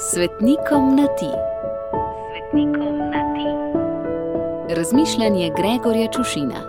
Svetnikom na ti. Svetnikom na ti. Razmišljanje Gregorja Čušina.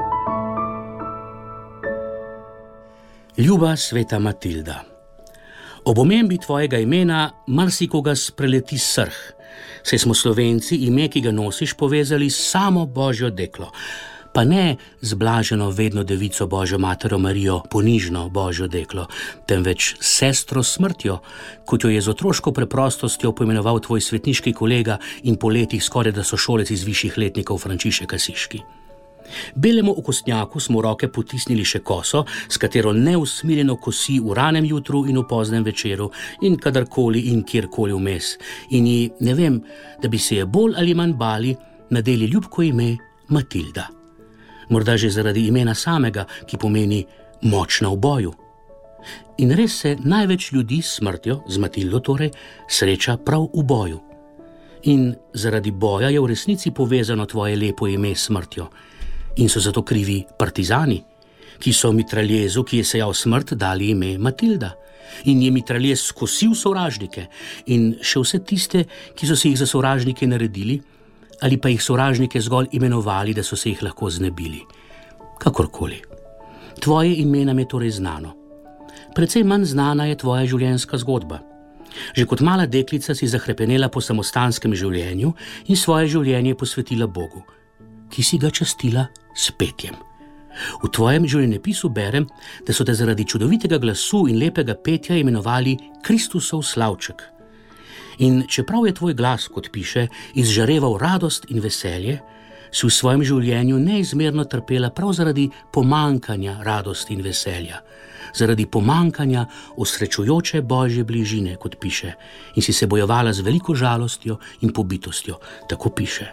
Ljuba sveta Matilda, ob omembi tvojega imena marsikoga spreleti srh, saj smo Slovenci ime, ki ga nosiš, povezali s samo Božjo deklo, pa ne z blaženo vedno devico Božjo matero Marijo, ponižno Božjo deklo, temveč sestro smrtjo, kot jo je z otroško preprostostjo poimenoval tvoj svetniški kolega in po letih skoraj da sošolec iz višjih letnikov Frančišek Asiški. Belemu okostnjaku smo v roke potisnili še koso, s katero neusmiljeno kosi v ranem jutru in v poznem večeru in kadarkoli in kjerkoli vmes. In ji, ne vem, da bi se je bolj ali manj bali, nadeli ljubko ime Matilda. Morda že zaradi imena samega, ki pomeni močna v boju. In res se največ ljudi s smrtjo, z Matildo torej, sreča prav v boju. In zaradi boja je v resnici povezano tvoje lepo ime s smrtjo. In so zato krivi partizani, ki so mitraljezu, ki je sejal smrt, dali ime Matilda. In je mitraljez skosil sovražnike in še vse tiste, ki so si jih za sovražnike naredili, ali pa jih sovražnike zgolj imenovali, da so se jih lahko znebili. Kakorkoli. Tvoje ime nam je torej znano. Precej manj znana je tvoja življenjska zgodba. Že kot mala deklica si zahrepenela po samostanskem življenju in svoje življenje posvetila Bogu, ki si ga častila s petjem. V tvojem življenjepisu berem, da so te zaradi čudovitega glasu in lepega petja imenovali Kristusov slavček. In čeprav je tvoj glas, kot piše, izžareval radost in veselje, si v svojem življenju neizmerno trpela prav zaradi pomankanja radosti in veselja, zaradi pomankanja osrečujoče Božje bližine, kot piše, in si se bojevala z veliko žalostjo in pobitostjo, tako piše.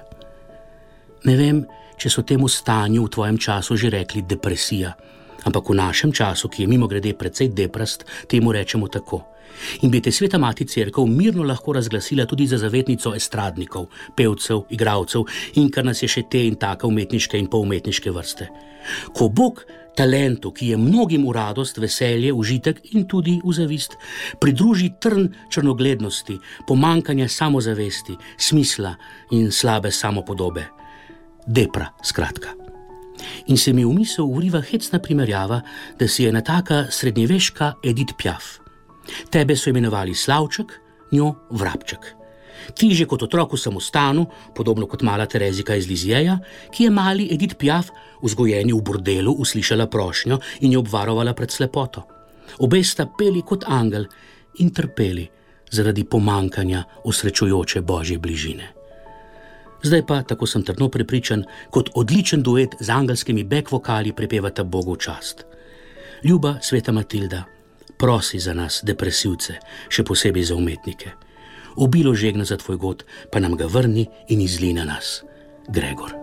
Ne vem, če so temu stanju v tvojem času že rekli depresija, ampak v našem času, ki je mimogrede precej deprast, temu rečemo tako. In bi te sveta mati cerkev mirno lahko razglasila tudi za zavetnico estradnikov, pevcev, igralcev in kar nas je še te in take umetniške in poumetniške vrste. Ko Bog talentu, ki je mnogim v radost, veselje, užitek in tudi v zavist, pridruži trn črnoglednosti, pomankanja samozavesti, smisla in slabe samopodobe. Depra, skratka. In se mi v misel vriva hecna primerjava, da si je ena taka srednjeveška Edith Piaf. Tebe so imenovali slavček, njo vrabček. Ti že kot otrok v samostanu, podobno kot mala Terezika iz Lizjeja, ki je mali Edith Piaf, vzgojeni v bordelu, uslišala prošnjo in jo obvarovala pred slepoto. Obe sta peli kot angel in trpeli zaradi pomankanja osrečujoče Božje bližine. Zdaj pa, tako sem trdno prepričan, kot odličen duet z angelskimi back vokali prepevata Bogu v čast. Ljuba sveta Matilda, prosi za nas, depresivce, še posebej za umetnike. Obilo žegna za tvoj god, pa nam ga vrni in izli na nas. Gregor.